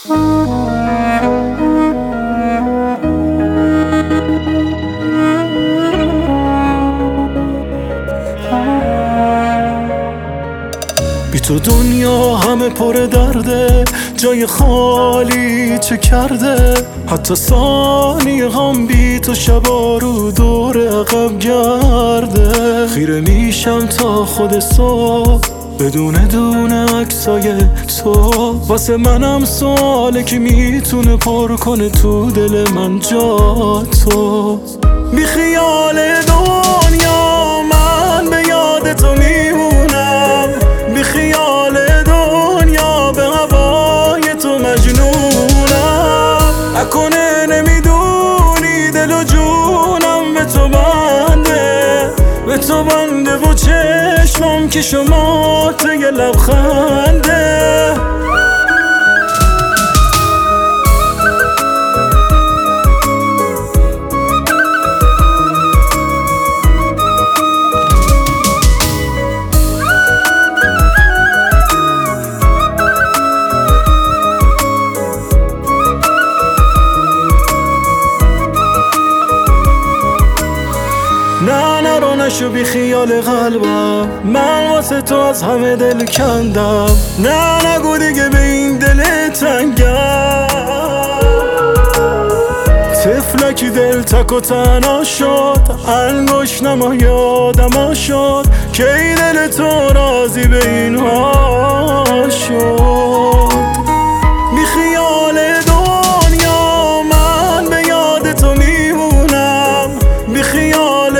بی تو دنیا همه پر درده، جای خالی چه کرده؟ حتی ثانیه هم بی تو شبا رو دور عقب گرده. خیره میشم تا خود صبح بدون دونه عکسای تو. واسه منم سواله که میتونه پر کنه تو دل من جا تو. بی خیال دنیا من به یاد تو میمونم، بی خیال دنیا به هوای تو مجنونم. اکنه نمیدونی دل و جونم به تو بنده، به تو بنده و چشمم که شما تو یه لبخنده. نه نرو نشو بی خیال قلبم، من واسه تو از همه دل کندم. نه نگو دیگه به این دل تنگم، طفلکی دل تک و تنها شد. انگوش نما یادم شد که ای دل تو راضی به این حال شد. بی خیال دنیا من به یاد تو میمونم، بی خیال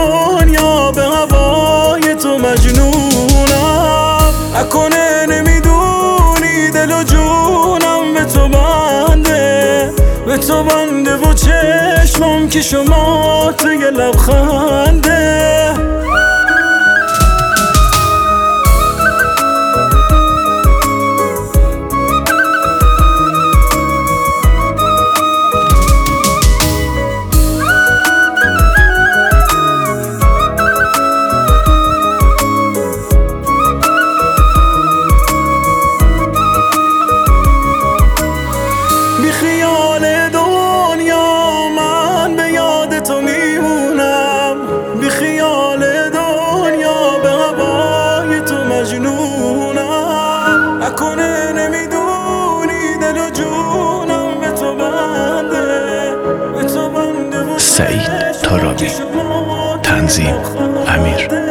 مجنونم. اکنه نمیدونی دل و جونم به تو بنده، به تو بنده و چشمم که شما تو یه لبخنده. بی خیال دنیا من به یاد تو میمونم، بی خیال دنیا به هوای تو مجنونم. اکنه نمیدونی دل و جونم به تو بنده، به تو بنده. سعید طارمی. تنظیم امیر.